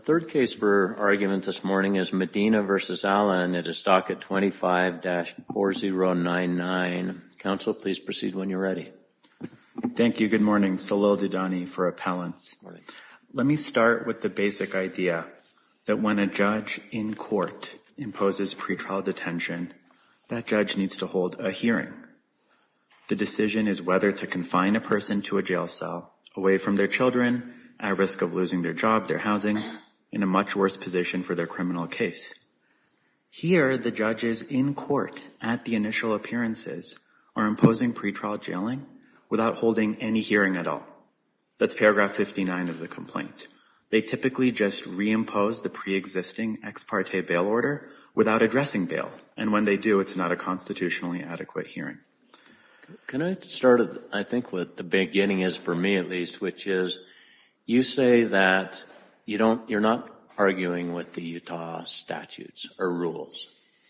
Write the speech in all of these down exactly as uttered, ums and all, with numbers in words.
Third case for argument this morning is Medina versus Allen. It is docket twenty-five dash four zero nine nine. Counsel, please proceed when you're ready. Thank you. Good morning. Salil Dudani for appellants. Morning. Let me start with the basic idea that when a judge in court imposes pretrial detention, that judge needs to hold a hearing. The decision is whether to confine a person to a jail cell away from their children, at risk of losing their job, their housing, in a much worse position for their criminal case. Here, the judges in court at the initial appearances are imposing pretrial jailing without holding any hearing at all. That's paragraph fifty-nine of the complaint. They typically just reimpose the pre-existing ex parte bail order without addressing bail. And when they do, it's not a constitutionally adequate hearing. Can I start, I think, what the beginning is for me at least, which is you say that you don't, you're not arguing with the Utah statutes or rules.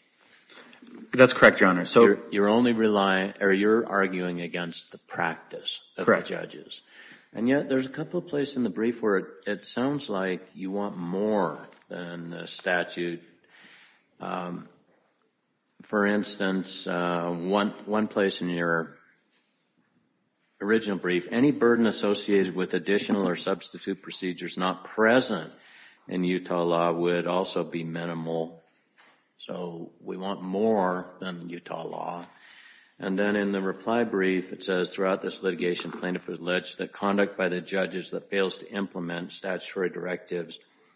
That's correct, Your Honor. So you're, you're only relying, or you're arguing against the practice of correct. the judges. And yet there's a couple of places in the brief where it, it sounds like you want more than the statute. Um, for instance, uh, one, one place in your original brief, any burden associated with additional or substitute procedures not present in Utah law would also be minimal. So we want more than Utah law. And then in the reply brief, it says, throughout this litigation, plaintiff has alleged that conduct by the judges that fails to implement statutory directives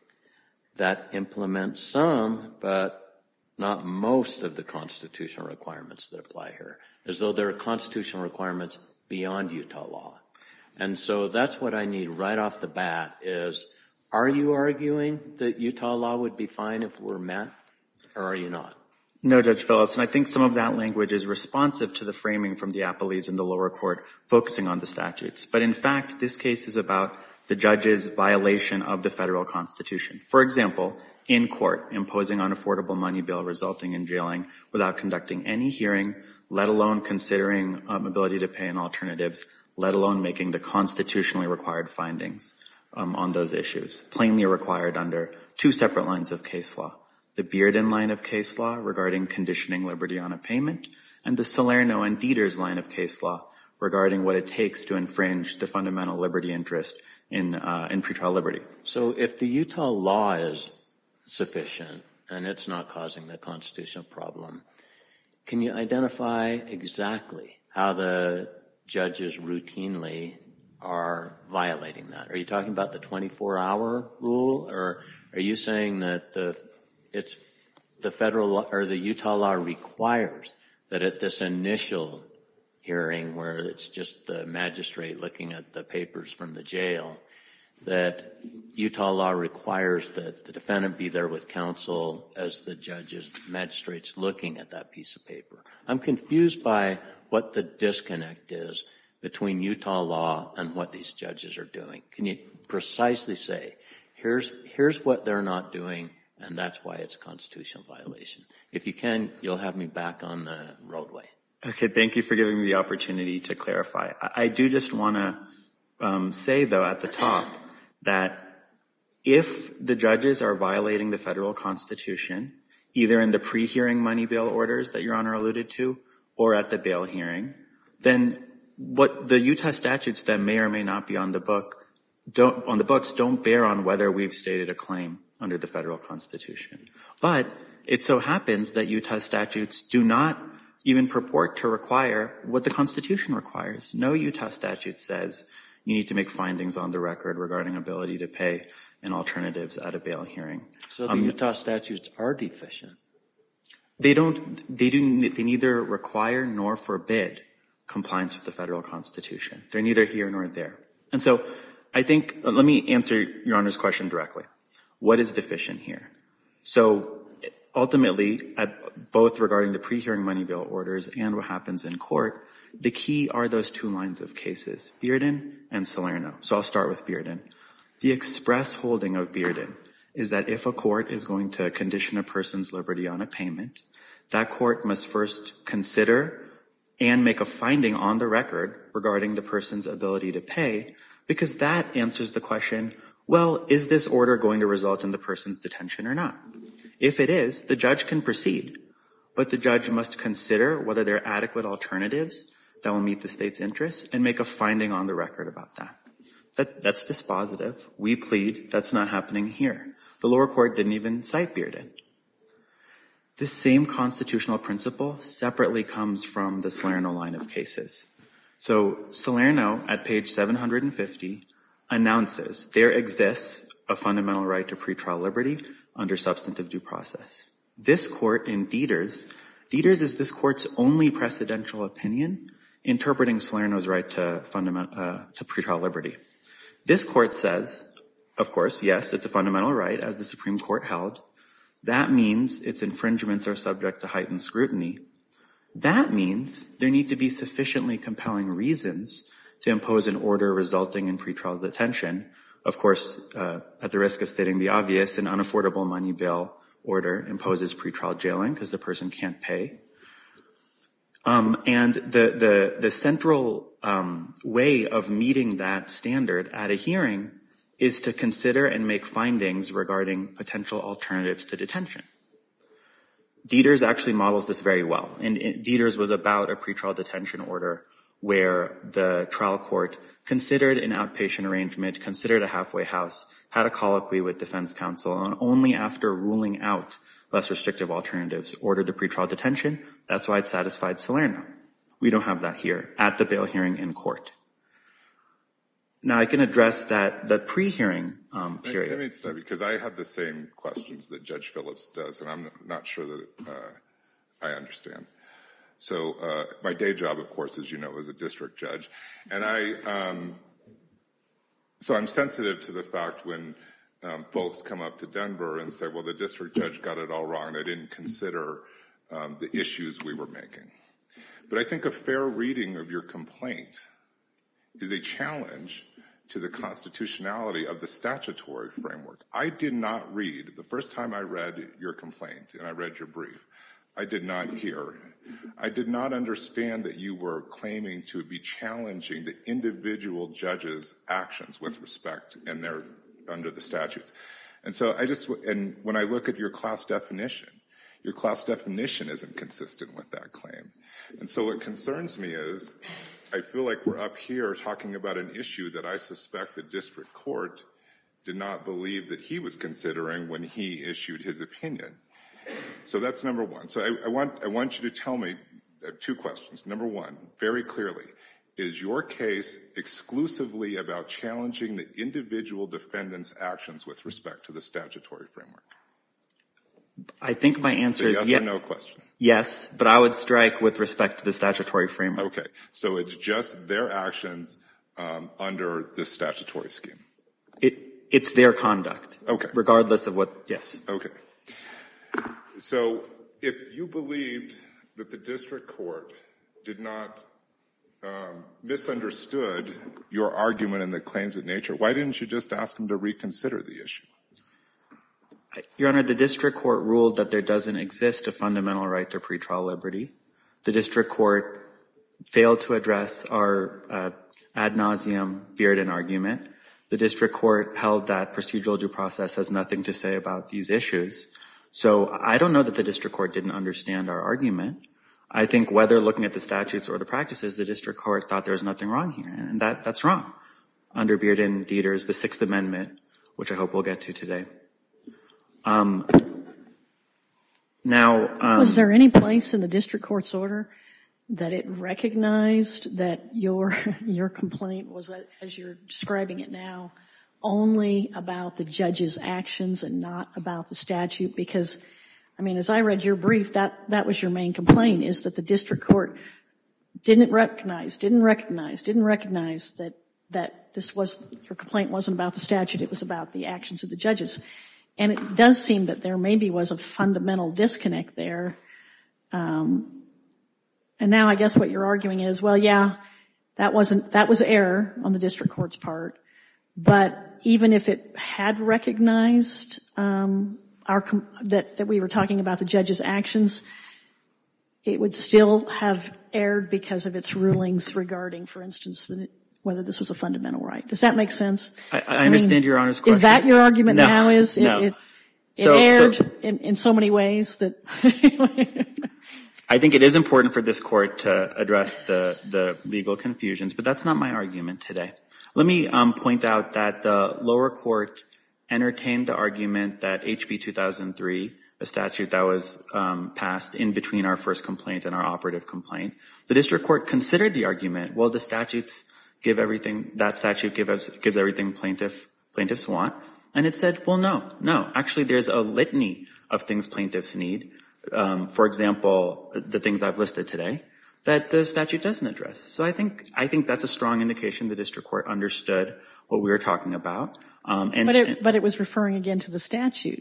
that implement some, but not most of the constitutional requirements that apply here, as though there are constitutional requirements beyond Utah law. And so that's what I need right off the bat is, are you arguing that Utah law would be fine if we're met, or are you not? No, Judge Phillips, and I think some of that language is responsive to the framing from the appellees in the lower court focusing on the statutes. But in fact, this case is about the judge's violation of the federal constitution. For example, in court, imposing unaffordable money bail resulting in jailing without conducting any hearing, let alone considering um, ability to pay and alternatives, let alone making the constitutionally required findings um, on those issues, plainly required under two separate lines of case law. The Bearden line of case law regarding conditioning liberty on a payment, and the Salerno and Dieters line of case law regarding what it takes to infringe the fundamental liberty interest in, uh, in pretrial liberty. So if the Utah law is sufficient and it's not causing the constitutional problem, can you identify exactly how the judges routinely are violating that? Are you talking about the twenty-four hour rule, or are you saying that the it's the federal law, or the Utah law requires that at this initial hearing where it's just the magistrate looking at the papers from the jail, that Utah law requires that the defendant be there with counsel as the judge's magistrate's looking at that piece of paper? I'm confused by what the disconnect is between Utah law and what these judges are doing. Can you precisely say, here's, here's what they're not doing, and that's why it's a constitutional violation? If you can, you'll have me back on the roadway. Okay, thank you for giving me the opportunity to clarify. I, I do just want to um, say, though, at the top, that if the judges are violating the federal constitution, either in the pre-hearing money bail orders that Your Honor alluded to, or at the bail hearing, then what the Utah statutes that may or may not be on the book don't, on the books don't bear on whether we've stated a claim under the federal constitution. But it so happens that Utah statutes do not even purport to require what the Constitution requires. No Utah statute says you need to make findings on the record regarding ability to pay and alternatives at a bail hearing. So the um, Utah statutes are deficient. They don't, they do, they neither require nor forbid compliance with the federal Constitution. They're neither here nor there. And so I think, uh, let me answer Your Honor's question directly. What is deficient here? So ultimately, at both regarding the pre-hearing money bail orders and what happens in court, the key are those two lines of cases, Bearden and Salerno. So I'll start with Bearden. The express holding of Bearden is that if a court is going to condition a person's liberty on a payment, that court must first consider and make a finding on the record regarding the person's ability to pay, because that answers the question, well, is this order going to result in the person's detention or not? If it is, the judge can proceed, but the judge must consider whether there are adequate alternatives that will meet the state's interests and make a finding on the record about that. That that's dispositive. We plead that's not happening here. The lower court didn't even cite Bearden. This same constitutional principle separately comes from the Salerno line of cases. So Salerno, at page seven hundred fifty, announces there exists a fundamental right to pretrial liberty under substantive due process. This court in Dieters, Dieters is this court's only precedential opinion interpreting Salerno's right to fundamental, uh, to pretrial liberty. This court says, of course, yes, it's a fundamental right, as the Supreme Court held. That means its infringements are subject to heightened scrutiny. That means there need to be sufficiently compelling reasons to impose an order resulting in pretrial detention. Of course, uh, at the risk of stating the obvious, an unaffordable money bail order imposes pretrial jailing because the person can't pay. Um, and the, the, the central um, way of meeting that standard at a hearing is to consider and make findings regarding potential alternatives to detention. Dieters actually models this very well. And Dieters was about a pretrial detention order where the trial court considered an outpatient arrangement, considered a halfway house, had a colloquy with defense counsel, and only after ruling out less restrictive alternatives ordered the pretrial detention. That's why it satisfied Salerno. We don't have that here at the bail hearing in court. Now I can address that, the pre-hearing um, period. Let me stop, because I have the same questions that Judge Phillips does, and I'm not sure that uh, I understand. So uh, my day job, of course, as you know, is a district judge, and I um, so I'm sensitive to the fact when um, folks come up to Denver and say, well, the district judge got it all wrong. They didn't consider um, the issues we were making. But I think a fair reading of your complaint is a challenge to the constitutionality of the statutory framework. I did not read, the first time I read your complaint and I read your brief, I did not hear, I did not understand that you were claiming to be challenging the individual judge's actions with respect and their, under the statutes. And so I just, and when I look at your class definition, your class definition isn't consistent with that claim. And so what concerns me is, I feel like we're up here talking about an issue that I suspect the district court did not believe that he was considering when he issued his opinion. So that's number one. So I, I want I want you to tell me uh, two questions. Number one, very clearly, is your case exclusively about challenging the individual defendant's actions with respect to the statutory framework? I think my answer is yes yes. or no question. Yes, but I would strike with respect to the statutory framework. Okay, so it's just their actions um, under this statutory scheme. It it's their conduct. Okay, regardless of what. Yes. Okay. So if you believed that the district court did not um, misunderstood your argument and the claims of nature, why didn't you just ask them to reconsider the issue? Your Honor, the district court ruled that there doesn't exist a fundamental right to pretrial liberty. The district court failed to address our uh, ad nauseum Bearden argument. The district court held that procedural due process has nothing to say about these issues. So I don't know that the district court didn't understand our argument. I think whether looking at the statutes or the practices, the district court thought there was nothing wrong here, and that that's wrong. Under Bearden, Dieters, the Sixth Amendment, which I hope we'll get to today. Um, now, um, was there any place in the district court's order that it recognized that your your complaint was, as you're describing it now, only about the judge's actions and not about the statute? Because, I mean, as I read your brief, that that was your main complaint, is that the district court didn't recognize, didn't recognize, didn't recognize that that this was, your complaint wasn't about the statute, it was about the actions of the judges. And it does seem that there maybe was a fundamental disconnect there. Um, and now I guess what you're arguing is, well, yeah, that wasn't, that was error on the district court's part. But even if it had recognized um, our com- that, that we were talking about the judge's actions, it would still have erred because of its rulings regarding, for instance, the whether this was a fundamental right. Does that make sense? I, I understand I mean, Your Honor's question. Is that your argument no, now is it, no. it, it so, erred so, in, in so many ways that I think it is important for this court to address the, the legal confusions, but that's not my argument today. Let me um, point out that the lower court entertained the argument that H B two thousand three, a statute that was um, passed in between our first complaint and our operative complaint, the district court considered the argument, well, the statutes give everything, that statute gives, gives everything plaintiff, plaintiffs want, and it said, well, no, no, actually there's a litany of things plaintiffs need. Um, for example, the things I've listed today, that the statute doesn't address. So I think I think that's a strong indication the district court understood what we were talking about. Um, and, but, it, and, but it was referring again to the statute,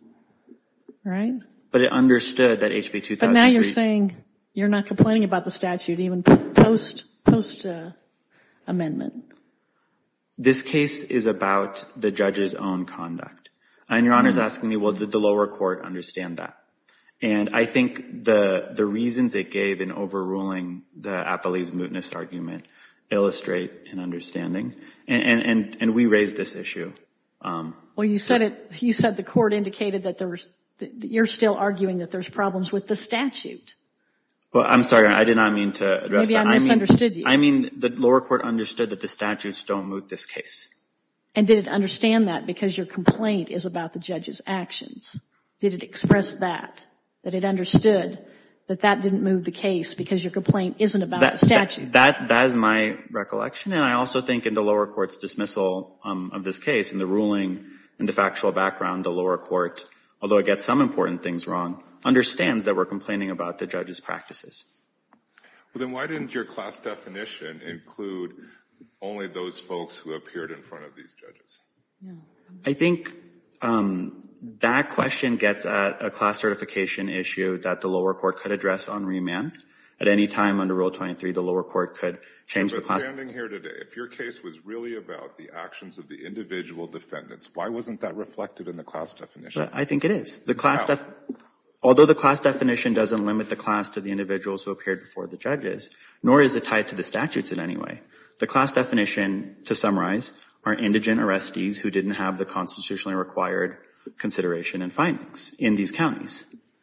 right? But it understood that H B two thousand three. But now you're saying you're not complaining about the statute even post post uh, amendment. This case is about the judge's own conduct, and Your Honor's mm. asking me, well, did the lower court understand that? And I think the the reasons it gave in overruling the Appellee's mootness argument illustrate an understanding. And and and, and we raised this issue. Um, well, you said it. You said the court indicated that there was. That you're still arguing that there's problems with the statute. Well, I'm sorry, I did not mean to address Maybe that. I misunderstood I mean, you. I mean, the lower court understood that the statutes don't moot this case. And did it understand that because your complaint is about the judge's actions? Did it express that? That it understood that that didn't move the case because your complaint isn't about that, the statute? That, that, that is my recollection, and I also think in the lower court's dismissal um, of this case, in the ruling and the factual background, the lower court, although it gets some important things wrong, understands that we're complaining about the judge's practices. Well, then why didn't your class definition include only those folks who appeared in front of these judges? Yeah. I think um, that question gets at a class certification issue that the lower court could address on remand. At any time under Rule twenty-three, the lower court could change but the class. Standing here today, if your case was really about the actions of the individual defendants, why wasn't that reflected in the class definition? But I think it is. The class def- although the class definition doesn't limit the class to the individuals who appeared before the judges, nor is it tied to the statutes in any way. The class definition, to summarize, are indigent arrestees who didn't have the constitutionally required consideration and findings in these counties.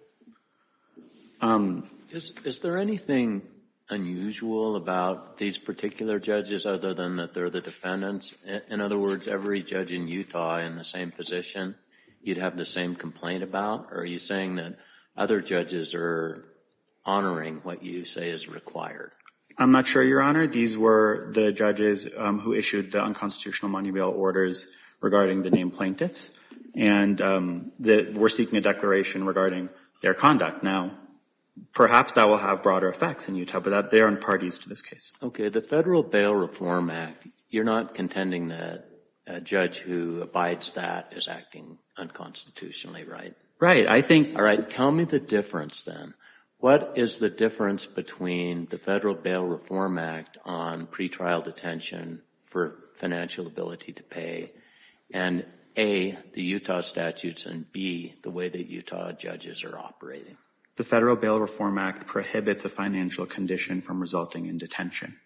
Um, is, is there anything unusual about these particular judges other than that they're the defendants? In other words, every judge in Utah in the same position you'd have the same complaint about? Or are you saying that other judges are honoring what you say is required? I'm not sure, Your Honor. These were the judges um, who issued the unconstitutional money bail orders regarding the named plaintiffs. And um, the, we're seeking a declaration regarding their conduct. Now, perhaps that will have broader effects in Utah, but that they aren't parties to this case. Okay, the Federal Bail Reform Act, you're not contending that a judge who abides that is acting unconstitutionally, right? Right, I think... All right, tell me the difference then. What is the difference between the Federal Bail Reform Act on pretrial detention for financial ability to pay and A, the Utah statutes, and B, the way that Utah judges are operating? The Federal Bail Reform Act prohibits a financial condition from resulting in detention.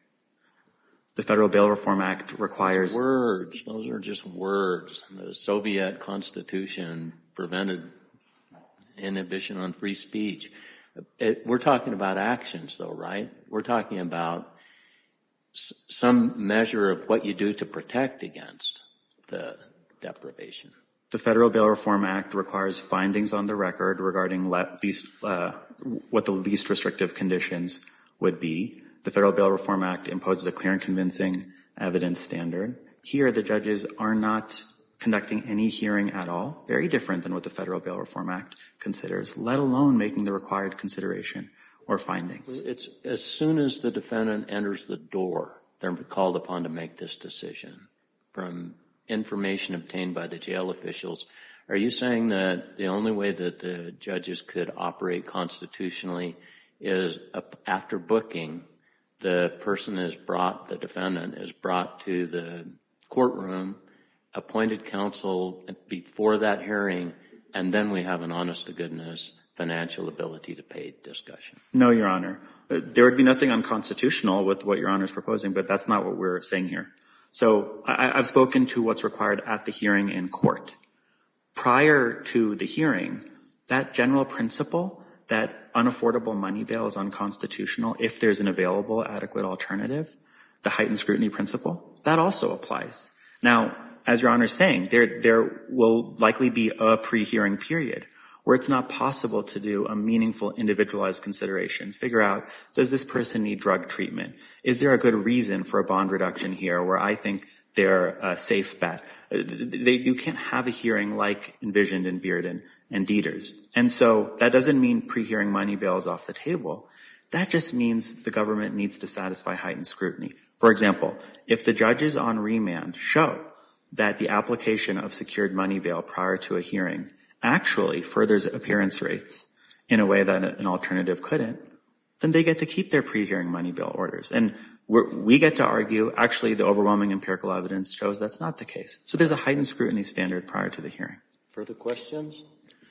The Federal Bail Reform Act requires... Words. Those are just words. The Soviet Constitution prevented inhibition on free speech. It, we're talking about actions, though, right? We're talking about s- some measure of what you do to protect against the deprivation. The Federal Bail Reform Act requires findings on the record regarding le- least, uh, what the least restrictive conditions would be. The Federal Bail Reform Act imposes a clear and convincing evidence standard. Here, the judges are not conducting any hearing at all, very different than what the Federal Bail Reform Act considers, let alone making the required consideration or findings. It's as soon as the defendant enters the door, they're called upon to make this decision. From information obtained by the jail officials, are you saying that the only way that the judges could operate constitutionally is after booking, the person is brought, the defendant is brought to the courtroom, appointed counsel before that hearing, and then we have an honest-to-goodness financial ability to pay discussion? No, Your Honor. There would be nothing unconstitutional with what Your Honor is proposing, but that's not what we're saying here. So I, I've spoken to what's required at the hearing in court. Prior to the hearing, that general principle that unaffordable money bail is unconstitutional if there's an available adequate alternative, the heightened scrutiny principle, that also applies. Now, as Your Honor is saying, there, there will likely be a pre-hearing period where it's not possible to do a meaningful individualized consideration. Figure out, does this person need drug treatment? Is there a good reason for a bond reduction here where I think they're a safe bet? They, you can't have a hearing like envisioned in Bearden and Dieters. And so that doesn't mean pre-hearing money bail is off the table. That just means the government needs to satisfy heightened scrutiny. For example, if the judges on remand show that the application of secured money bail prior to a hearing actually furthers appearance rates in a way that an alternative couldn't, then they get to keep their pre-hearing money bail orders. And we're, we get to argue, actually, the overwhelming empirical evidence shows that's not the case. So there's a heightened scrutiny standard prior to the hearing. Further questions?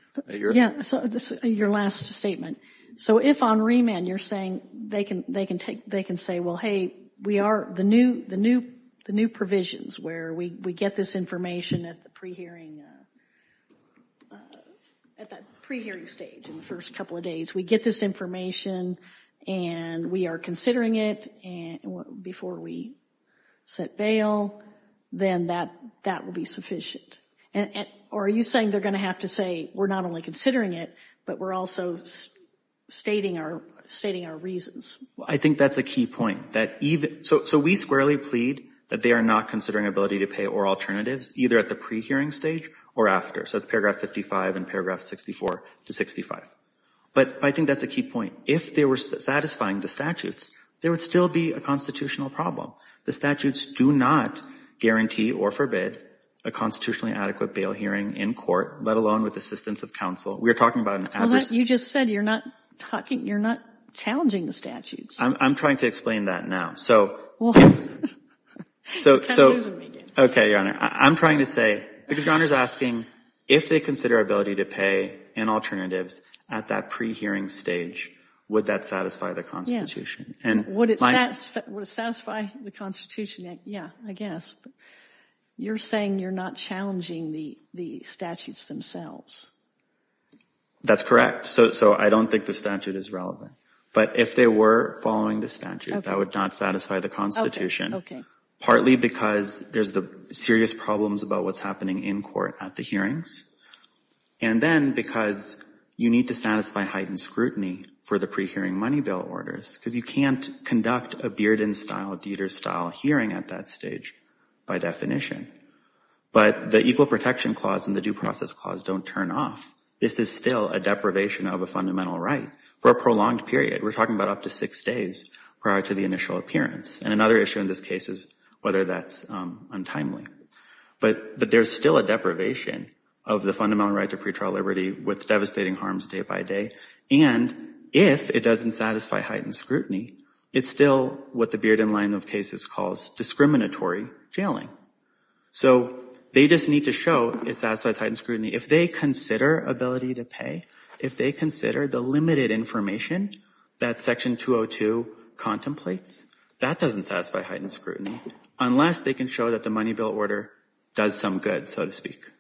Yeah, so this, your last statement. So if on remand you're saying they can, they can take, they can say, well, hey, we are, the new, the new, the new provisions where we, we get this information at the pre-hearing, uh, uh, at that pre-hearing stage in the first couple of days, we get this information and we are considering it and before we set bail, then that, that will be sufficient. And, and, or are you saying they're going to have to say, we're not only considering it, but we're also s- stating our, stating our reasons? I think that's a key point that even, so, so we squarely plead that they are not considering ability to pay or alternatives either at the pre-hearing stage or after. So that's paragraph fifty-five and paragraph sixty-four to sixty-five. But I think that's a key point. If they were satisfying the statutes, there would still be a constitutional problem. The statutes do not guarantee or forbid a constitutionally adequate bail hearing in court, let alone with assistance of counsel. We're talking about an adverse. Well, that, you just said you're not talking, you're not challenging the statutes. I'm, I'm trying to explain that now. So, well, so, so, losing me again. Okay, Your Honor. I, I'm trying to say, because Your Honor's asking if they consider ability to pay and alternatives at that pre-hearing stage, would that satisfy the Constitution? Yes. And would it my, satisfy, would it satisfy the Constitution? Yeah, I guess. But you're saying you're not challenging the, the statutes themselves. That's correct. So, so I don't think the statute is relevant. But if they were following the statute, okay, that would not satisfy the Constitution. Okay. okay. Partly because there's the serious problems about what's happening in court at the hearings. And then because you need to satisfy heightened scrutiny for the pre-hearing money bail orders, because you can't conduct a Bearden-style, Dieter-style hearing at that stage by definition. But the Equal Protection Clause and the Due Process Clause don't turn off. This is still a deprivation of a fundamental right for a prolonged period. We're talking about up to six days prior to the initial appearance. And another issue in this case is whether that's um, untimely. But, but there's still a deprivation of the fundamental right to pretrial liberty with devastating harms day by day. And if it doesn't satisfy heightened scrutiny, it's still what the Bearden line of cases calls discriminatory jailing. So they just need to show it satisfies heightened scrutiny. If they consider ability to pay, if they consider the limited information that Section two oh two contemplates, that doesn't satisfy heightened scrutiny unless they can show that the money bail order does some good, so to speak.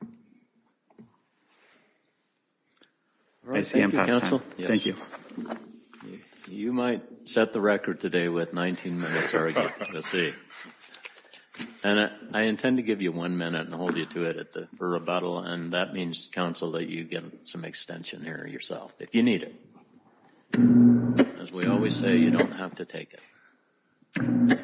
All right, I see I'm past counsel. time. Yes. Thank you. you. You might set the record today with nineteen minutes argued. We'll see. And I, I intend to give you one minute and hold you to it at the, for rebuttal, and that means, counsel, that you get some extension here yourself, if you need it. As we always say, you don't have to take it.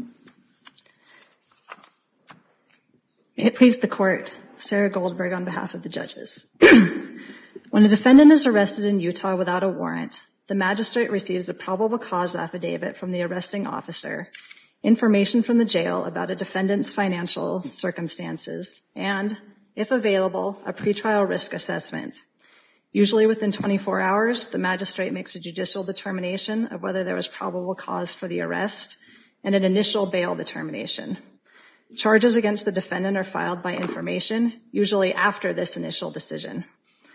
May it please the court, Sarah Goldberg on behalf of the judges. When a defendant is arrested in Utah without a warrant, the magistrate receives a probable cause affidavit from the arresting officer, information from the jail about a defendant's financial circumstances, and, if available, a pretrial risk assessment. Usually within twenty-four hours, the magistrate makes a judicial determination of whether there was probable cause for the arrest and an initial bail determination. Charges against the defendant are filed by information, usually after this initial decision.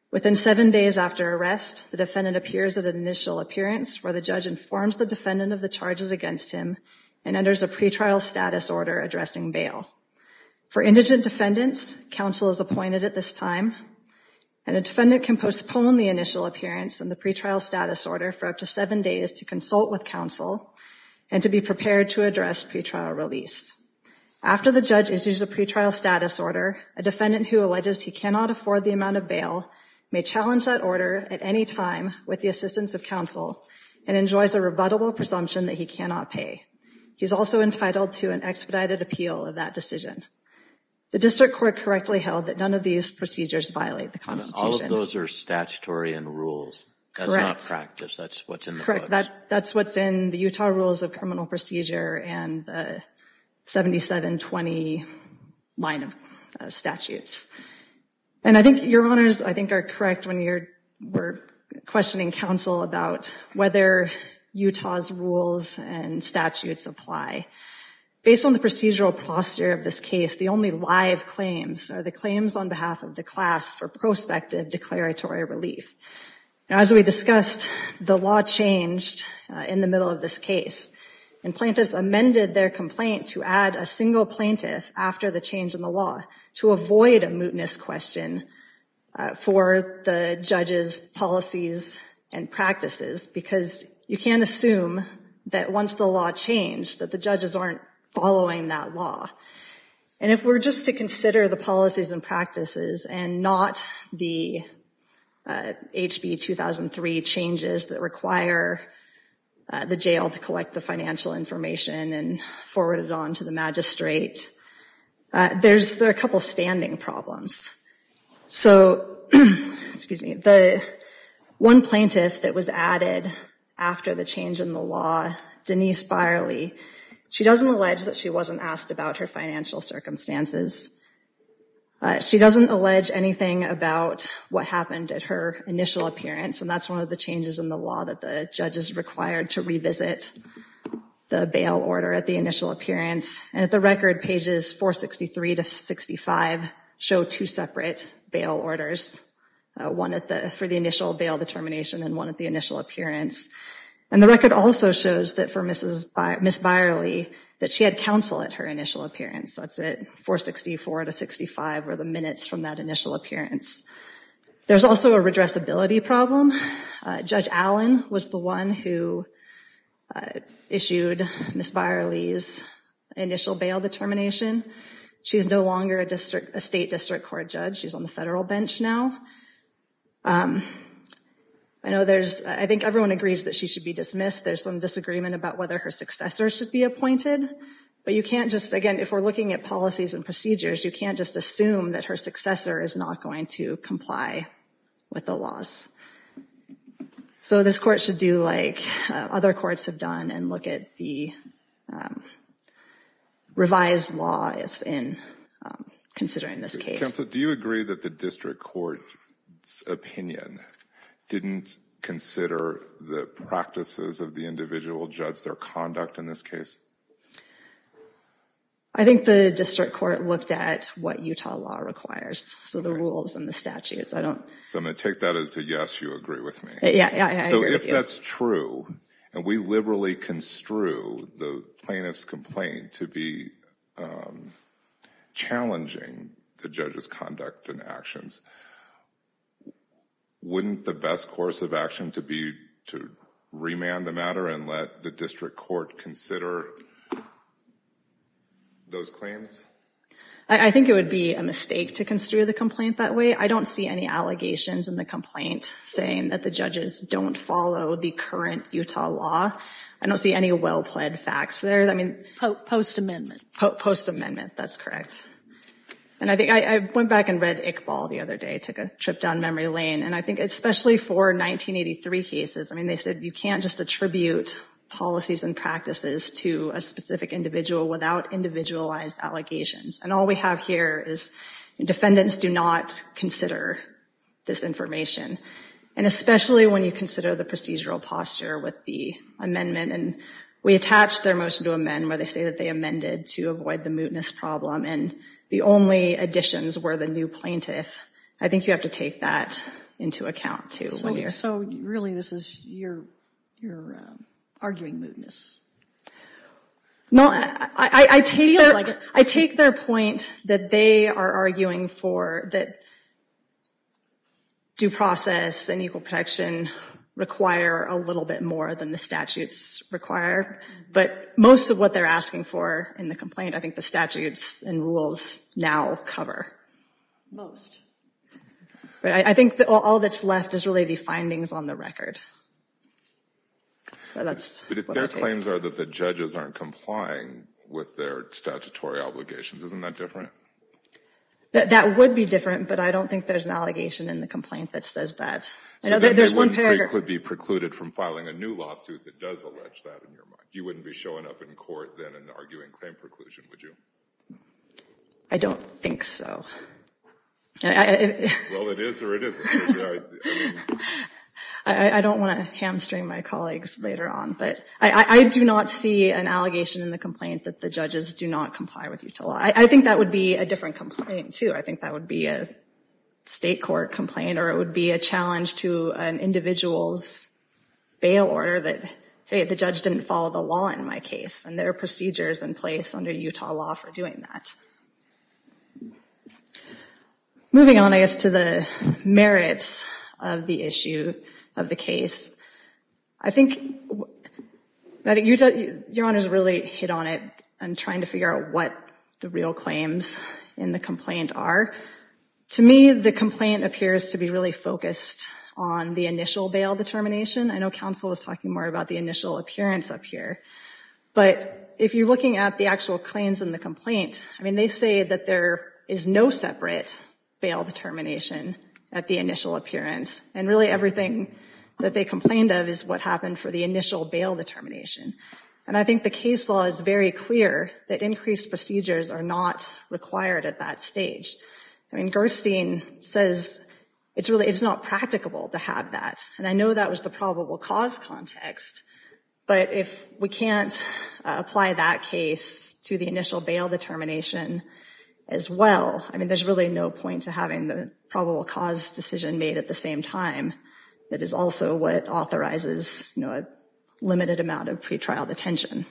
Within seven days after arrest, the defendant appears at an initial appearance where the judge informs the defendant of the charges against him and enters a pretrial status order addressing bail. For indigent defendants, counsel is appointed at this time, and a defendant can postpone the initial appearance and the pretrial status order for up to seven days to consult with counsel and to be prepared to address pretrial release. After the judge issues a pretrial status order, a defendant who alleges he cannot afford the amount of bail may challenge that order at any time with the assistance of counsel and enjoys a rebuttable presumption that he cannot pay. He's also entitled to an expedited appeal of that decision. The district court correctly held that none of these procedures violate the Constitution. All of those are statutory and rules. That's Correct. not practice. That's what's in the Correct. books. That, that's what's in the Utah Rules of Criminal Procedure and the seventy-seven twenty line of uh, statutes. And I think your honors, I think, are correct when you're we're questioning counsel about whether Utah's rules and statutes apply. Based on the procedural posture of this case, the only live claims are the claims on behalf of the class for prospective declaratory relief. Now, as we discussed, the law changed uh, in the middle of this case, and plaintiffs amended their complaint to add a single plaintiff after the change in the law to avoid a mootness question uh, for the judge's policies and practices, because you can't assume that once the law changed that the judges aren't following that law. And if we're just to consider the policies and practices and not the uh, H B two thousand three changes that require uh, the jail to collect the financial information and forward it on to the magistrate, uh, there's there are a couple standing problems. So, excuse me, the one plaintiff that was added after the change in the law, Denise Byerly, she doesn't allege that she wasn't asked about her financial circumstances. Uh, she doesn't allege anything about what happened at her initial appearance, and that's one of the changes in the law that the judge is required to revisit the bail order at the initial appearance. And at the record, pages four sixty-three to sixty-five show two separate bail orders, uh, one at the for the initial bail determination and one at the initial appearance. And the record also shows that for Missus By- Miss Byerly, that she had counsel at her initial appearance. That's at four sixty-four to sixty-five, or the minutes from that initial appearance. There's also a redressability problem. Uh, Judge Allen was the one who uh, issued Miss Byerly's initial bail determination. She's no longer a district, a state district court judge. She's on the federal bench now. Um, I know there's, I think everyone agrees that she should be dismissed. There's some disagreement about whether her successor should be appointed. But you can't just, again, if we're looking at policies and procedures, you can't just assume that her successor is not going to comply with the laws. So this court should do like uh, other courts have done and look at the um, revised laws in um, considering this case. Counsel, do you agree that the district court's opinion didn't consider the practices of the individual judge, their conduct in this case? I think the district court looked at what Utah law requires, so the rules and the statutes. I don't. So I'm going to take that as a yes, you agree with me. Yeah, yeah, I so agree if with you. that's true, and we liberally construe the plaintiff's complaint to be um, challenging the judge's conduct and actions, wouldn't the best course of action to be to remand the matter and let the district court consider those claims? I, I think it would be a mistake to construe the complaint that way. I don't see any allegations in the complaint saying that the judges don't follow the current Utah law. I don't see any well-pled facts there. I mean, Po- post-amendment. po- post-amendment, that's correct. And I think I, I went back and read Iqbal the other day, took a trip down memory lane, and I think especially for nineteen eighty-three cases, I mean, they said you can't just attribute policies and practices to a specific individual without individualized allegations. And all we have here is defendants do not consider this information. And especially when you consider the procedural posture with the amendment, and we attached their motion to amend where they say that they amended to avoid the mootness problem, and the only additions were the new plaintiff. I think you have to take that into account too. So, when you're so really this is your, your um, arguing mootness. No, I, I, I take Feels their, like it. I take their point that they are arguing for that due process and equal protection require a little bit more than the statutes require. But most of what they're asking for in the complaint, I think the statutes and rules now cover. Most. But I, I think that all, all that's left is really the findings on the record. But that's But if what their I take. claims are that the judges aren't complying with their statutory obligations, isn't that different? That, that would be different, but I don't think there's an allegation in the complaint that says that. I So know then there's they one wouldn't paragraph. Could be precluded from filing a new lawsuit that does allege that in your mind. You wouldn't be showing up in court then and arguing claim preclusion, would you? I don't think so. I, I, I, Well, it is or it isn't. I mean, I, I don't want to hamstring my colleagues later on, but I, I, I do not see an allegation in the complaint that the judges do not comply with Utah law. I, I think that would be a different complaint too. I think that would be a state court complaint, or it would be a challenge to an individual's bail order that, hey, the judge didn't follow the law in my case, and there are procedures in place under Utah law for doing that. Moving on, I guess, to the merits of the issue of the case. I think, I think Utah, Your Honor's really hit on it and trying to figure out what the real claims in the complaint are. To me, the complaint appears to be really focused on the initial bail determination. I know counsel was talking more about the initial appearance up here. But if you're looking at the actual claims in the complaint, I mean, they say that there is no separate bail determination at the initial appearance. And really everything that they complained of is what happened for the initial bail determination. And I think the case law is very clear that increased procedures are not required at that stage. I mean, Gerstein says it's really, it's not practicable to have that. And I know that was the probable cause context. But if we can't uh, apply that case to the initial bail determination as well, I mean, there's really no point to having the probable cause decision made at the same time. That is also what authorizes, you know, a limited amount of pretrial detention.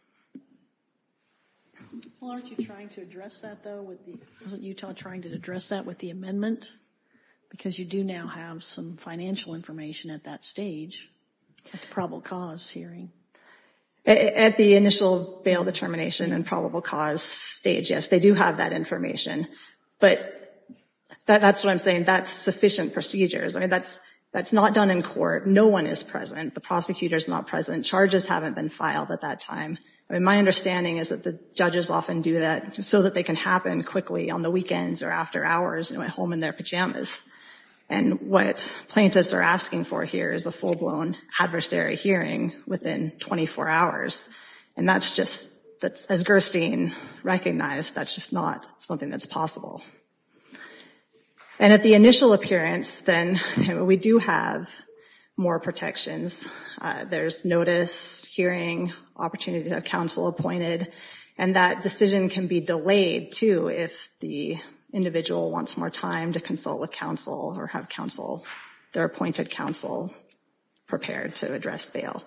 Well, aren't you trying to address that, though, with the, wasn't Utah trying to address that with the amendment? Because you do now have some financial information at that stage, at the probable cause hearing. At the initial bail determination and probable cause stage, yes, they do have that information. But that, that's what I'm saying. That's sufficient procedures. I mean, that's that's not done in court. No one is present. The prosecutor's not present. Charges haven't been filed at that time. I mean, my understanding is that the judges often do that so that they can happen quickly on the weekends or after hours, you know, at home in their pajamas. And what plaintiffs are asking for here is a full-blown adversary hearing within twenty-four hours. And that's just, that's, as Gerstein recognized, that's just not something that's possible. And at the initial appearance, then, you know, we do have more protections. Uh, there's notice, hearing, opportunity to have counsel appointed, and that decision can be delayed, too, if the individual wants more time to consult with counsel or have counsel, their appointed counsel, prepared to address bail.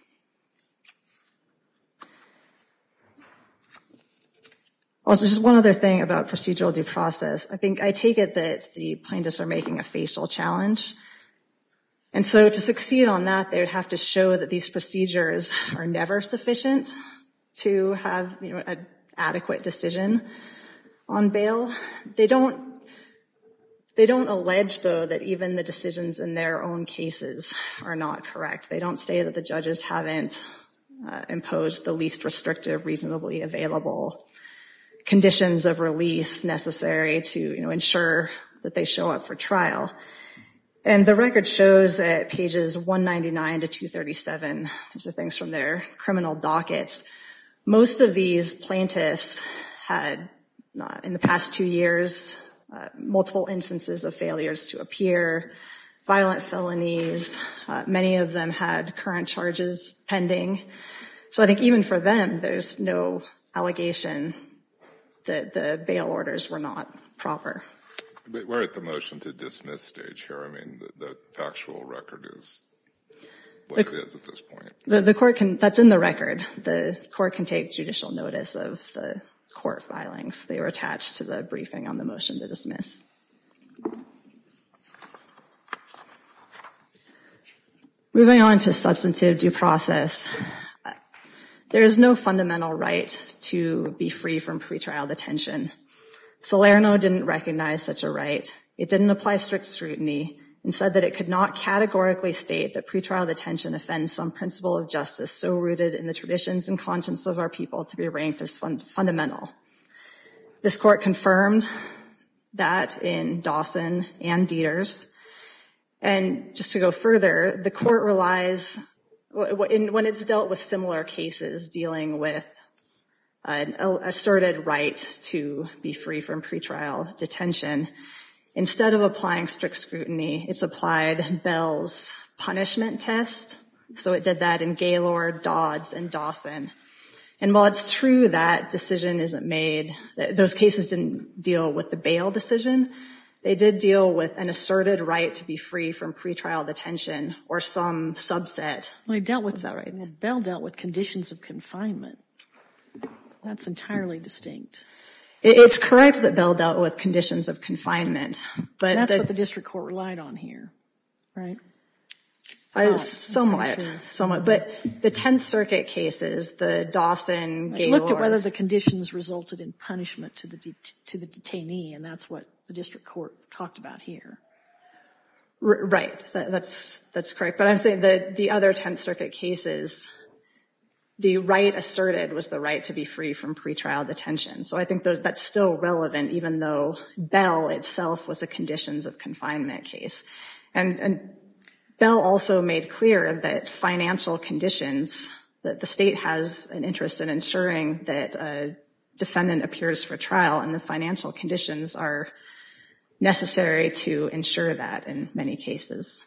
Also, just one other thing about procedural due process. I think I take it that the plaintiffs are making a facial challenge. And so to succeed on that, they would have to show that these procedures are never sufficient to have, you know, an adequate decision on bail. They don't, they don't allege, though, that even the decisions in their own cases are not correct. They don't say that the judges haven't uh, imposed the least restrictive, reasonably available conditions of release necessary to, you know, ensure that they show up for trial. And the record shows at pages one ninety-nine to two thirty-seven, these are things from their criminal dockets. Most of these plaintiffs had, uh, in the past two years, uh, multiple instances of failures to appear, violent felonies. Uh, many of them had current charges pending. So I think even for them, there's no allegation that the bail orders were not proper. But we're at the motion to dismiss stage here. I mean, the, the factual record is what it is at this point. The, the court can, that's in the record. The court can take judicial notice of the court filings. They were attached to the briefing on the motion to dismiss. Moving on to substantive due process. There is no fundamental right to be free from pretrial detention. Salerno didn't recognize such a right. It didn't apply strict scrutiny and said that it could not categorically state that pretrial detention offends some principle of justice so rooted in the traditions and conscience of our people to be ranked as fun- fundamental. This court confirmed that in Dawson and Dieters. And just to go further, the court relies, when it's dealt with similar cases dealing with an asserted right to be free from pretrial detention, instead of applying strict scrutiny, it's applied Bell's punishment test. So it did that in Gaylord, Dodds, and Dawson. And while it's true that decision isn't made, those cases didn't deal with the bail decision, they did deal with an asserted right to be free from pretrial detention or some subset. Well, he dealt with of that right. Well, Bell dealt with conditions of confinement. That's entirely distinct. It's correct that Bell dealt with conditions of confinement, but that's the, what the district court relied on here, right? Uh, Oh, somewhat, sure. somewhat. But the Tenth Circuit cases, the Dawson, I Gaylord. looked at whether the conditions resulted in punishment to the de- to the detainee, and that's what the district court talked about here. R- right, that, that's that's correct. But I'm saying that the other Tenth Circuit cases, the right asserted was the right to be free from pretrial detention. So I think those that's still relevant, even though Bell itself was a conditions of confinement case, and and. Bell also made clear that financial conditions, that the state has an interest in ensuring that a defendant appears for trial, and the financial conditions are necessary to ensure that in many cases.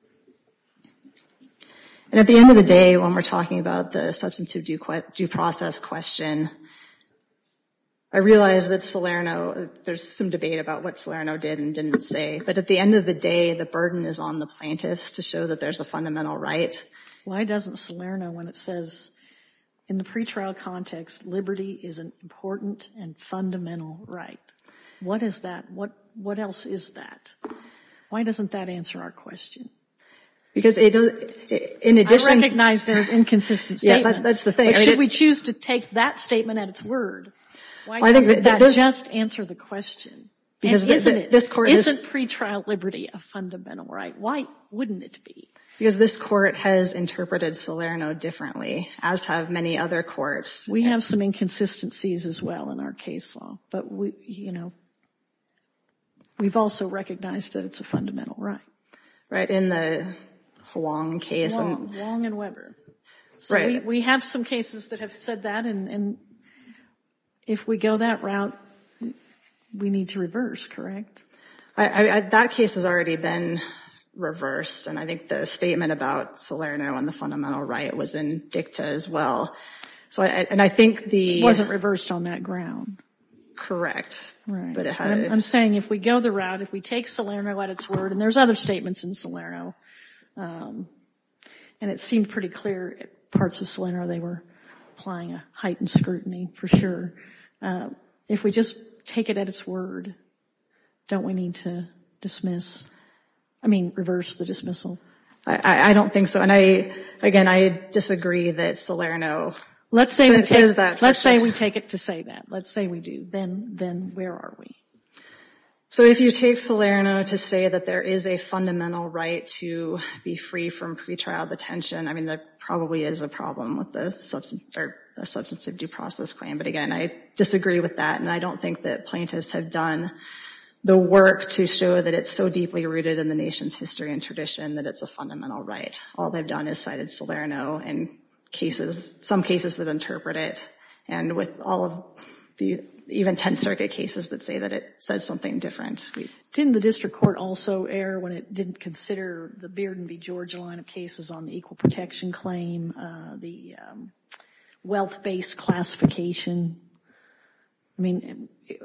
And at the end of the day, when we're talking about the substantive due, due process question, I realize that Salerno, there's some debate about what Salerno did and didn't say, but at the end of the day, the burden is on the plaintiffs to show that there's a fundamental right. Why doesn't Salerno, when it says, in the pretrial context, liberty is an important and fundamental right? What is that? What, what else is that? Why doesn't that answer our question? Because it does, in addition. I recognize there are inconsistent statements. Yeah, that, that's the thing. But I mean, should it, we choose to take that statement at its word? Why well, doesn't that, that this, just answer the question? Because and the, isn't the, it, this court isn't has, pretrial liberty a fundamental right? Why wouldn't it be? Because this court has interpreted Salerno differently, as have many other courts. We have some inconsistencies as well in our case law, but we, you know, we've also recognized that it's a fundamental right. Right, in the Huang case. Wong, and, Wong and Weber. So right. we, we have some cases that have said that, and, and if we go that route, we need to reverse, correct? I, I, that case has already been reversed, and I think the statement about Salerno and the fundamental right was in dicta as well. So, I, and I think the it wasn't reversed on that ground. Correct. Right. But it had. I'm, I'm saying if we go the route, if we take Salerno at its word, and there's other statements in Salerno, um, and it seemed pretty clear at parts of Salerno they were applying a heightened scrutiny for sure. Uh, if we just take it at its word, don't we need to dismiss? I mean, reverse the dismissal. I, I don't think so. And I, again, I disagree that Salerno let's say we says take, that. Let's say we take it to say that. Let's say we do. Then, then where are we? So if you take Salerno to say that there is a fundamental right to be free from pretrial detention, I mean, there probably is a problem with the substance or a substantive due process claim. But again, I disagree with that, and I don't think that plaintiffs have done the work to show that it's so deeply rooted in the nation's history and tradition that it's a fundamental right. All they've done is cited Salerno and cases, some cases that interpret it, and with all of the even Tenth Circuit cases that say that it says something different. We, Didn't the district court also err when it didn't consider the Bearden v. Georgia line of cases on the equal protection claim, uh, the um, wealth-based classification? I mean,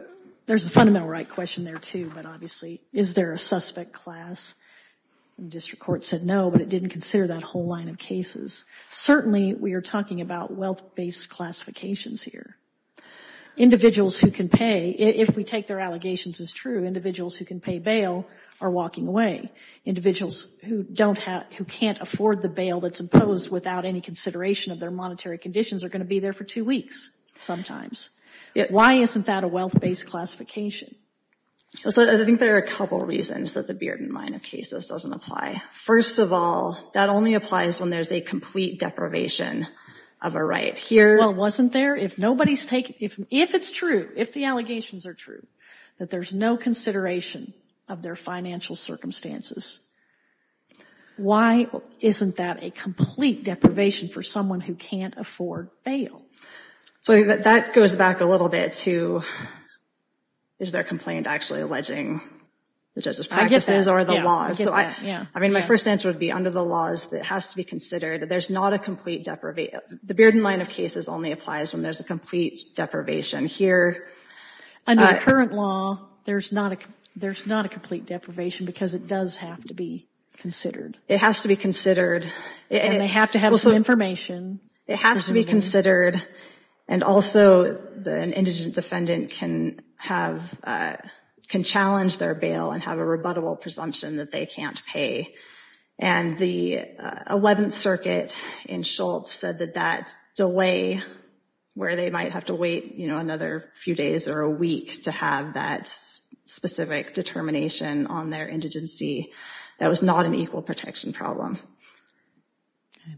there's a fundamental right question there too, but obviously, is there a suspect class? The district court said no, but it didn't consider that whole line of cases. Certainly, we are talking about wealth-based classifications here. Individuals who can pay, if we take their allegations as true, individuals who can pay bail are walking away. Individuals who don't have, who can't afford the bail that's imposed without any consideration of their monetary conditions are going to be there for two weeks sometimes. Yep. Why isn't that a wealth-based classification? So I think there are a couple reasons that the Bearden line of cases doesn't apply. First of all, that only applies when there's a complete deprivation of a right. Here, well, wasn't there? If nobody's taking, if if it's true, if the allegations are true, that there's no consideration of their financial circumstances, why isn't that a complete deprivation for someone who can't afford bail? So that, that goes back a little bit to, is their complaint actually alleging the judge's practices or the yeah, laws? I so that. I, yeah. I mean, my yeah. first answer would be under the laws that has to be considered. There's not a complete deprivation. The Bearden line of cases only applies when there's a complete deprivation. Here, under uh, the current law, there's not a there's not a complete deprivation because it does have to be considered. It has to be considered, it, and they have to have well, some so information. It has to be considered, and also the, an indigent defendant can have. Uh, can challenge their bail and have a rebuttable presumption that they can't pay. And the uh, eleventh Circuit in Schultz said that that delay, where they might have to wait, you know, another few days or a week to have that s- specific determination on their indigency, that was not an equal protection problem. Okay.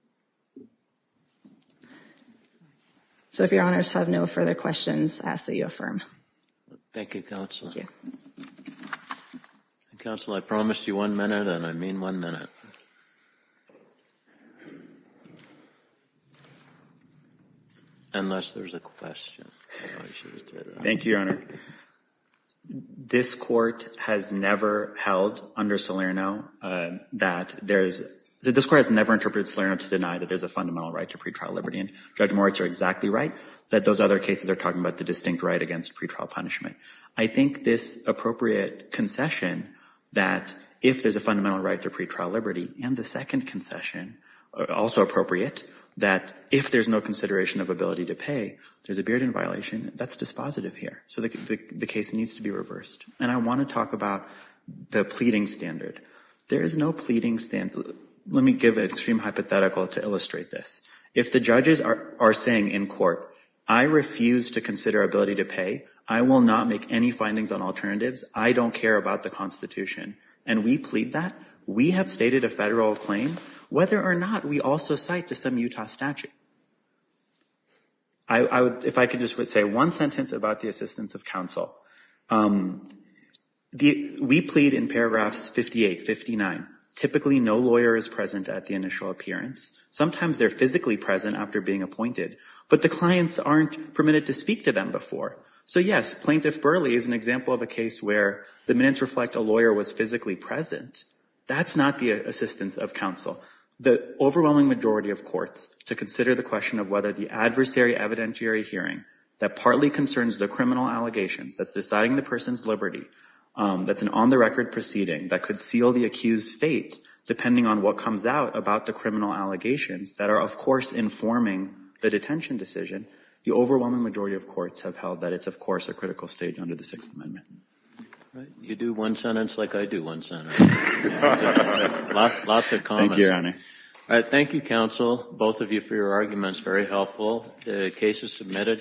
So if your honors have no further questions, I ask that you affirm. Thank you, Counsel. Thank you. Counsel, I promised you one minute, and I mean one minute. Unless there's a question. Oh, I should have said that. Thank you, Your Honor. This court has never held under Salerno uh, that there's that this court has never interpreted Salerno to deny that there's a fundamental right to pretrial liberty. And Judge Moritz, you're exactly right that those other cases are talking about the distinct right against pretrial punishment. I think this appropriate concession that if there's a fundamental right to pretrial liberty, and the second concession, also appropriate, that if there's no consideration of ability to pay, there's a Bearden violation, that's dispositive here. So the, the, the case needs to be reversed. And I want to talk about the pleading standard. There is no pleading standard. Let me give an extreme hypothetical to illustrate this. If the judges are, are saying in court, I refuse to consider ability to pay, I will not make any findings on alternatives, I don't care about the Constitution, and we plead that, we have stated a federal claim, whether or not we also cite to some Utah statute. I, I would, if I could just say one sentence about the assistance of counsel. Um, the, we plead in paragraphs fifty-eight, fifty-nine. Typically, no lawyer is present at the initial appearance. Sometimes they're physically present after being appointed, but the clients aren't permitted to speak to them before. So yes, Plaintiff Burley is an example of a case where the minutes reflect a lawyer was physically present. That's not the assistance of counsel. The overwhelming majority of courts to consider the question of whether the adversary evidentiary hearing that partly concerns the criminal allegations, that's deciding the person's liberty, um, that's an on-the-record proceeding that could seal the accused's fate depending on what comes out about the criminal allegations that are, of course, informing the detention decision, the overwhelming majority of courts have held that it's, of course, a critical stage under the Sixth Amendment. Right. You do one sentence like I do one sentence. Lot, lots of comments. Thank you, Your Honor. All right. Thank you, counsel, both of you, for your arguments. Very helpful. The case is submitted.